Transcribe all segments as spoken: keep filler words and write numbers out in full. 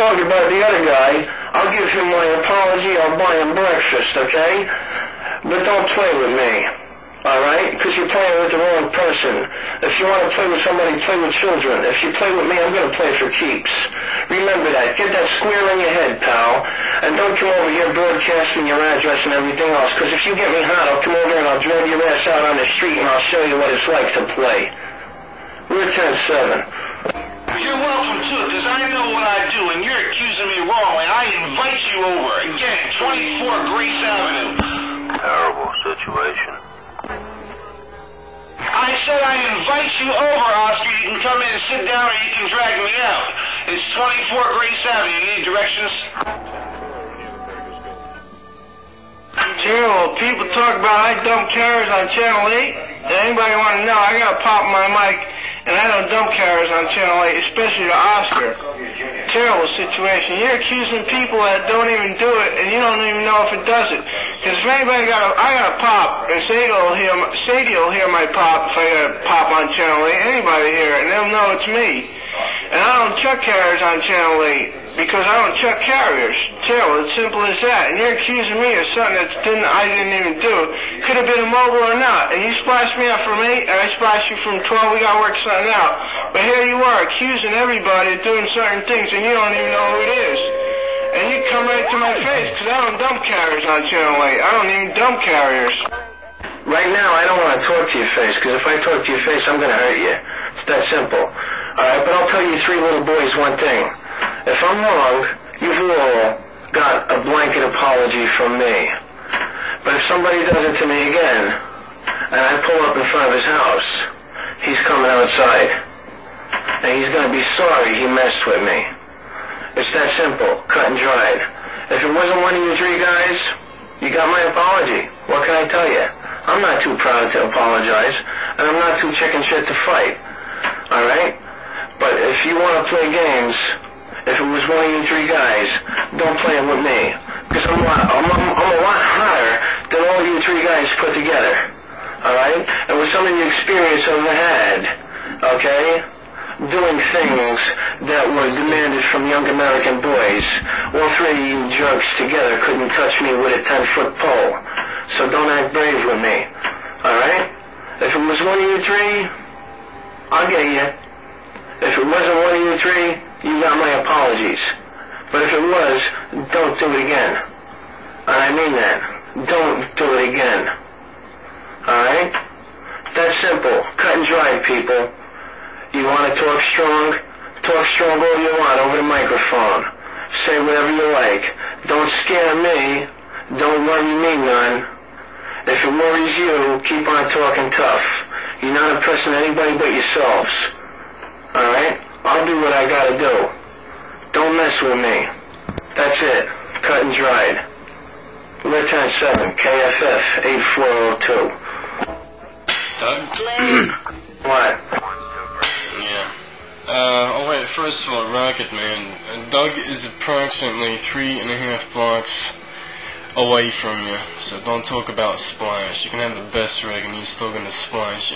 talk about the other guy, I'll give him my apology, I'll buy him breakfast, okay? But don't play with me, alright? Because you're playing with the wrong person. If you want to play with somebody, play with children. If you play with me, I'm going to play for keeps. Remember that. Get that square in your head, pal. And don't come over here broadcasting your address and everything else, because if you get me hot, I'll come over and I'll drive your ass out on the street and I'll show you what it's like to play. We're ten seven. You're welcome to it, because I know what I do, and you're accusing me wrongly. I invite you over. Again, twenty-four Grace Avenue. Terrible situation. I said I invite you over, Oscar. You can come in and sit down, or you can drag me out. It's twenty-four Grace Avenue. You need directions? Terrible. People talk about I dump carrots on Channel eight. Does anybody want to know? I got to pop my mic, and I don't dump carrots on Channel eight, especially to Oscar. Terrible situation. You're accusing people that don't even do it, and you don't even know if it does it. Because if anybody got a, I got a pop, and Sadie will hear, Sadie will hear my pop if I got a pop on Channel eight. Anybody hear it, and they'll know it's me. And I don't chuck carriers on Channel eight because I don't chuck carriers. Terrible, it's simple as that. And you're accusing me of something that didn't, I didn't even do. Could have been a mobile or not. And you splashed me out from eight, and I splashed you from twelve. We got to work something out. But here you are accusing everybody of doing certain things, and you don't even know who it is. And you come right to my face because I don't dump carriers on Channel eight. I don't even dump carriers. Right now, I don't want to talk to your face, because if I talk to your face, I'm going to hurt you. It's that simple. Alright, but I'll tell you three little boys one thing. If I'm wrong, you've all got a blanket apology from me. But if somebody does it to me again, and I pull up in front of his house, he's coming outside. And he's going to be sorry he messed with me. It's that simple, cut and dried. If it wasn't one of you three guys, you got my apology. What can I tell you? I'm not too proud to apologize, and I'm not too chicken shit to fight. Alright? But if you want to play games, if it was one of you three guys, don't play it with me. Because I'm, I'm, I'm, I'm a lot hotter than all you three guys put together. Alright? And with some of the experience I've had, okay, doing things that were demanded from young American boys, all three of you jerks together couldn't touch me with a ten-foot pole. So don't act brave with me. Alright? If it was one of you three, I'll get you. If it wasn't one of you three, you got my apologies. But if it was, don't do it again. And I mean that. Don't do it again. Alright? That's simple. Cut and dry, people. You want to talk strong? Talk strong all you want over the microphone. Say whatever you like. Don't scare me. Don't worry me none. If it worries you, keep on talking tough. You're not impressing anybody but yourselves. Alright? I'll do what I gotta do. Don't mess with me. That's it. Cut and dried. We're ten seven, K F F eight four oh two. Doug? What? Yeah. Uh, oh wait, first of all, Rocket Man. Uh, Doug is approximately three and a half blocks away from you, so don't talk about splash. You can have the best rig and he's still gonna splash you.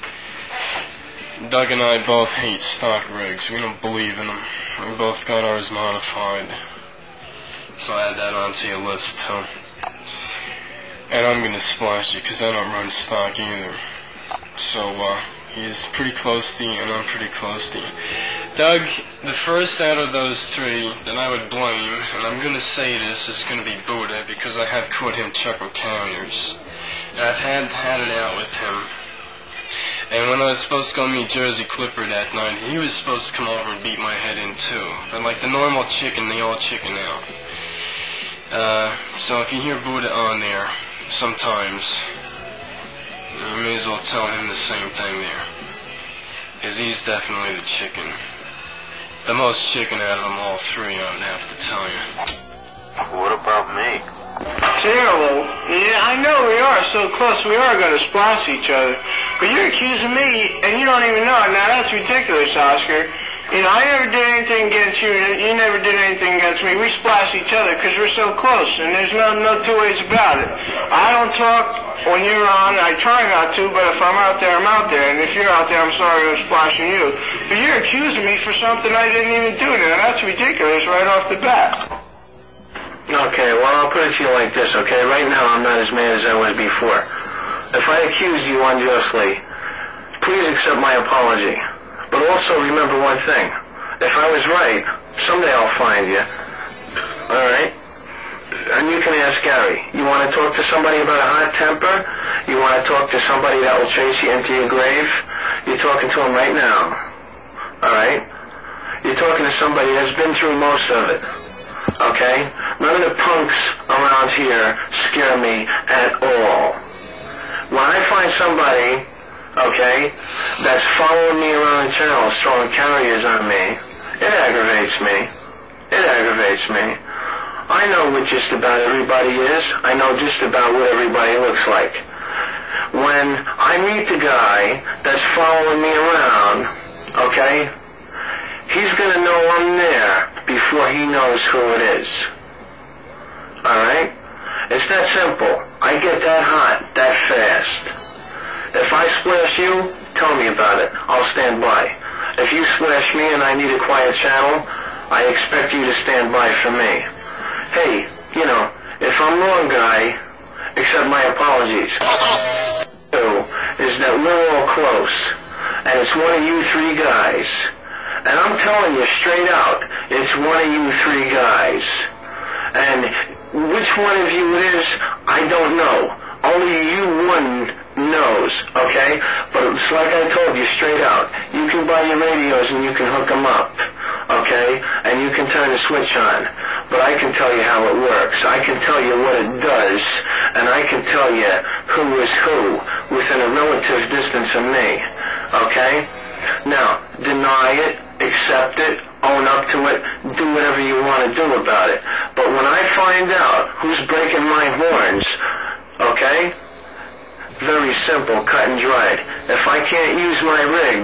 Doug and I both hate stock rigs. We don't believe in them. We both got ours modified. So add that onto your list too. And I'm gonna splash you because I don't run stock either. So uh, he's pretty close to you and I'm pretty close to you. Doug, the first out of those three that I would blame, and I'm gonna say this, is gonna be Buddha because I have caught him chucking carriers. And I've had had it out with him. And when I was supposed to go meet Jersey Clipper that night, he was supposed to come over and beat my head in too. But like the normal chicken, they all chicken out. Uh, so if you hear Buddha on there, sometimes, you may as well tell him the same thing there. Because he's definitely the chicken. The most chicken out of them all three, I would have to tell you. What about me? Terrible. Yeah, I know we are so close. We are going to splash each other. But you're accusing me, and you don't even know it. Now, that's ridiculous, Oscar. You know, I never did anything against you, and you never did anything against me. We splash each other because we're so close, and there's no, no two ways about it. I don't talk when you're on. I try not to, but if I'm out there, I'm out there. And if you're out there, I'm sorry I'm splashing you. But you're accusing me for something I didn't even do. Now, that's ridiculous right off the bat. Okay, well, I'll put it to you like this, okay? Right now, I'm not as mad as I was before. If I accused you unjustly, please accept my apology. But also remember one thing. If I was right, someday I'll find you. All right? And you can ask Gary. You want to talk to somebody about a hot temper? You want to talk to somebody that will chase you into your grave? You're talking to him right now. All right? You're talking to somebody that's been through most of it. Okay? None of the punks around here scare me at all. When I find somebody, okay, that's following me around the channel, throwing carriers on me, it aggravates me. It aggravates me. I know what just about everybody is. I know just about what everybody looks like. When I meet the guy that's following me around, okay, he's going to know I'm there before he knows who it is. Alright? It's that simple. I get that hot, that fast. If I splash you, tell me about it. I'll stand by. If you splash me and I need a quiet channel, I expect you to stand by for me. Hey, you know, if I'm wrong, guy, accept my apologies. Is that we're all close, and it's one of you three guys. And I'm telling you straight out, it's one of you three guys. And which one of you it is, I don't know. Only you one knows, okay? But it's like I told you straight out. You can buy your radios and you can hook them up, okay? And you can turn the switch on. But I can tell you how it works. I can tell you what it does. And I can tell you who is who within a relative distance of me, okay? Now, deny it, accept it, own up to it, do whatever you want to do about it. But when I find out who's breaking my horns, okay, very simple, cut and dried. If I can't use my rig,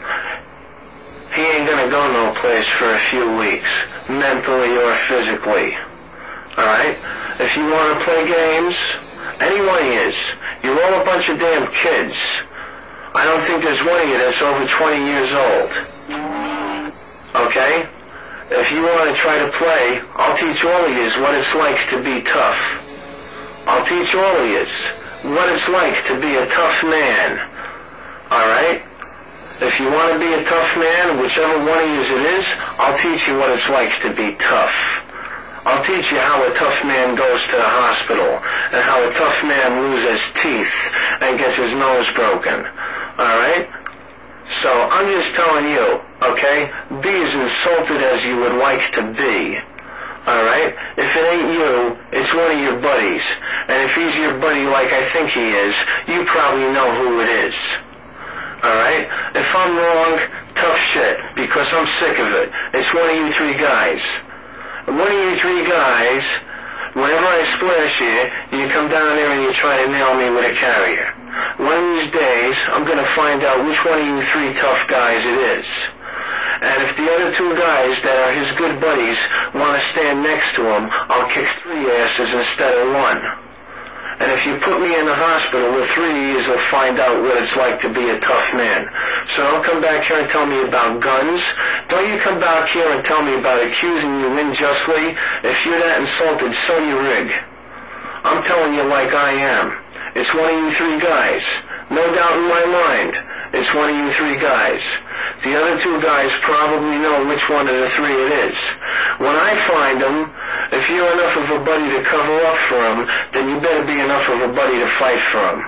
he ain't gonna go no place for a few weeks, mentally or physically. Alright? If you want to play games, anyone is. You're all a bunch of damn kids. I don't think there's one of you that's over twenty years old. Okay? If you want to try to play, I'll teach all of you what it's like to be tough. I'll teach all of you what it's like to be a tough man. Alright? If you want to be a tough man, whichever one of you it is, I'll teach you what it's like to be tough. I'll teach you how a tough man goes to the hospital, and how a tough man loses teeth and gets his nose broken. Alright? So, I'm just telling you, okay? Be as insulted as you would like to be. Alright? If it ain't you, it's one of your buddies. And if he's your buddy like I think he is, you probably know who it is. Alright? If I'm wrong, tough shit, because I'm sick of it. It's one of you three guys. One of you three guys, whenever I splash you, you come down there and you try to nail me with a carrier. One of these days, I'm going to find out which one of you three tough guys it is. And if the other two guys that are his good buddies want to stand next to him, I'll kick three asses instead of one. And if you put me in the hospital, the three of you will find out what it's like to be a tough man. So don't come back here and tell me about guns. Don't you come back here and tell me about accusing you unjustly. If you're that insulted, so you rig. I'm telling you like I am. It's one of you three guys. No doubt in my mind. It's one of you three guys. The other two guys probably know which one of the three it is. When I find them, if you're enough of a buddy to cover up for them, then you better be enough of a buddy to fight for them.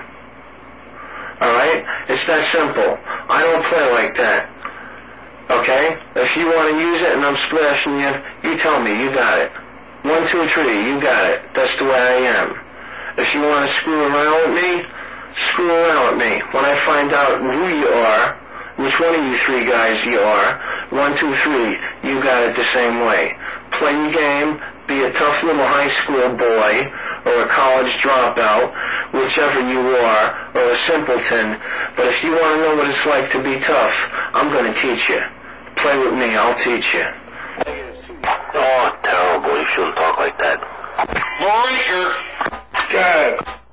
Alright? It's that simple. I don't play like that. Okay? If you want to use it and I'm splashing you, you tell me. You got it. One, two, three. You got it. That's the way I am. If you want to screw around with me, screw around with me. When I find out who you are, which one of you three guys you are, one, two, three, you got it the same way. Play your game, be a tough little high school boy, or a college dropout, whichever you are, or a simpleton. But if you want to know what it's like to be tough, I'm going to teach you. Play with me, I'll teach you. Oh, terrible. You shouldn't talk like that. Breaker. Good.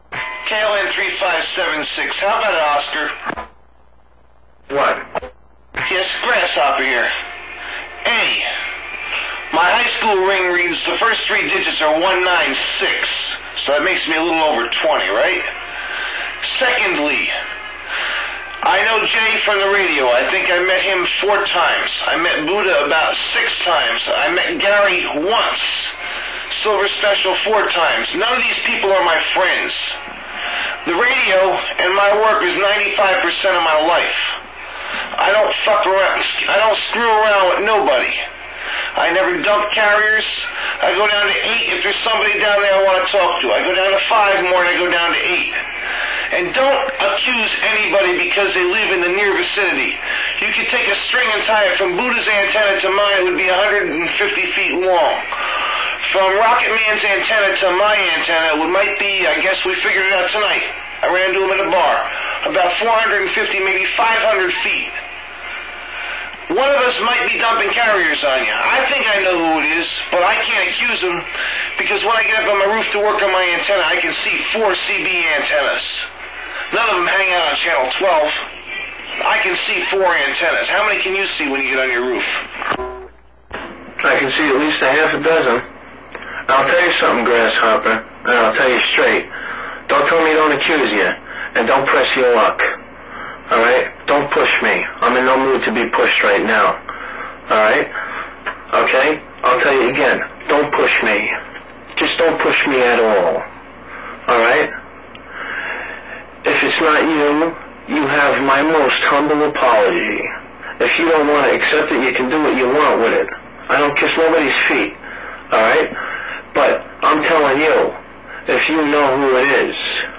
K L N three five seven six. How about it, Oscar? What? Yes, Grasshopper here. A. My high school ring reads the first three digits are one nine six, so that makes me a little over twenty, right? Secondly, I know Jay from the radio. I think I met him four times. I met Buddha about six times. I met Gary once. Silver Special four times. None of these people are my friends. The radio and my work is ninety-five percent of my life. I don't fuck around. I don't screw around with nobody. I never dump carriers. I go down to eight if there's somebody down there I want to talk to. I go down to five more and I go down to eight. And don't accuse anybody because they live in the near vicinity. You could take a string and tie it from Buddha's antenna to mine. It would be one hundred fifty feet long. From Rocket Man's antenna to my antenna, it might be, I guess we figured it out tonight. I ran into him in a bar. About four hundred fifty, maybe five hundred feet. One of us might be dumping carriers on you. I think I know who it is, but I can't accuse him because when I get up on my roof to work on my antenna, I can see four C B antennas. None of them hang out on channel twelve. I can see four antennas. How many can you see when you get on your roof? I can see at least a half a dozen. I'll tell you something, Grasshopper, and I'll tell you straight. Don't tell me don't accuse you, and don't press your luck. Alright? Don't push me. I'm in no mood to be pushed right now. Alright? Okay? I'll tell you again. Don't push me. Just don't push me at all. Alright? If it's not you, you have my most humble apology. If you don't want to accept it, you can do what you want with it. I don't kiss nobody's feet. Alright? But I'm telling you, if you know who it is,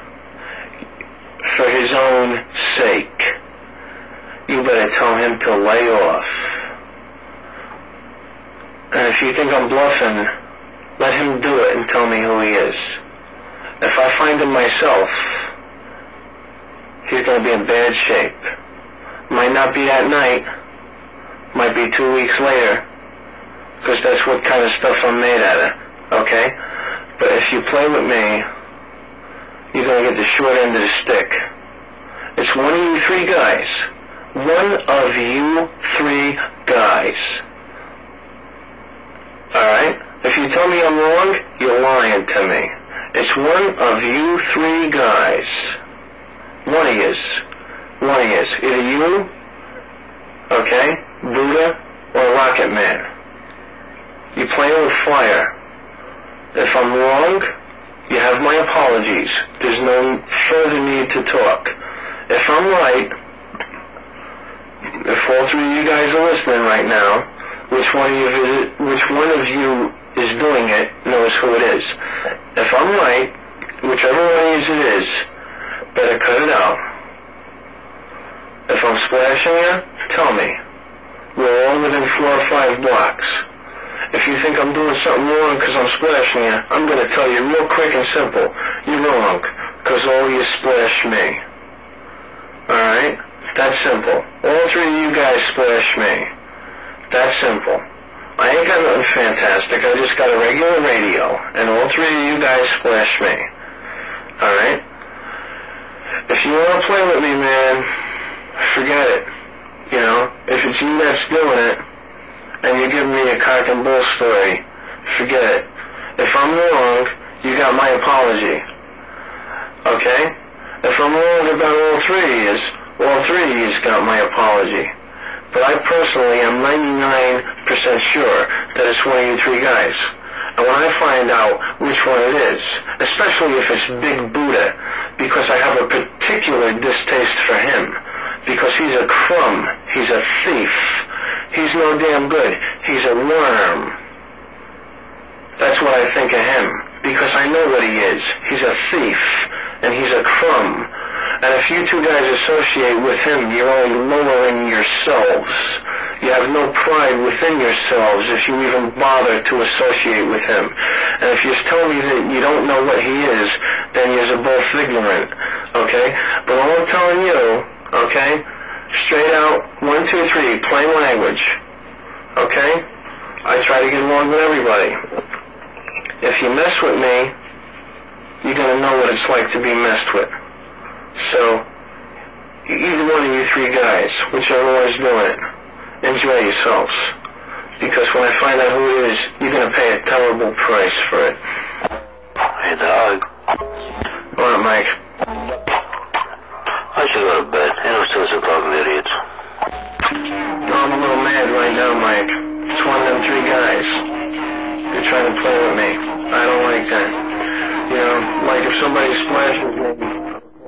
for his own sake, you better tell him to lay off. And if you think I'm bluffing, let him do it and tell me who he is. If I find him myself, he's going to be in bad shape. Might not be that night, might be two weeks later, because that's what kind of stuff I'm made out of, okay? But if you play with me, you're going to get the short end of the stick. It's one of you three guys. One of you three guys. Alright? If you tell me I'm wrong, you're lying to me. It's one of you three guys. One of yous. One of yous. Either you, okay, Buddha, or Rocket Man. You play with fire. If I'm wrong, you have my apologies. There's no further need to talk. If I'm right, if all three of you guys are listening right now, which one of you is, which one of you is doing it knows who it is. If I'm right, whichever one of you it is, better cut it out. If I'm splashing you, tell me. We're all within four or five blocks. If you think I'm doing something wrong because I'm splashing you, I'm going to tell you real quick and simple. You're wrong, because all you splash me. Alright? That's simple. All three of you guys splash me. That's simple. I ain't got nothing fantastic. I just got a regular radio, and all three of you guys splash me. Alright? If you want to play with me, man, forget it. You know? If it's you that's doing it, and you're giving me a cock and bull story, forget it. If I'm wrong, you got my apology. Okay? If I'm wrong about all three of yous, all three of yous got my apology. But I personally am ninety-nine percent sure that it's one of you three guys. And when I find out which one it is, especially if it's Big Buddha, because I have a particular distaste for him, because he's a crumb, he's a thief, he's no damn good. He's a worm. That's what I think of him. Because I know what he is. He's a thief. And he's a crumb. And if you two guys associate with him, you're only lowering yourselves. You have no pride within yourselves if you even bother to associate with him. And if you tell me that you don't know what he is, then you're both ignorant. Okay? But all I'm telling you, okay? Straight out, one, two, three, plain language. Okay? I try to get along with everybody. If you mess with me, you're going to know what it's like to be messed with. So, either one of you three guys, whichever one's doing it, enjoy yourselves. Because when I find out who it is, you're going to pay a terrible price for it. Hey, dog. All right, Mike. I should go to bed. Ain't no sense in talking to idiots. No, I'm a little mad right now, Mike. It's one of them three guys. They're trying to play with me. I don't like that. You know, like if somebody splashes me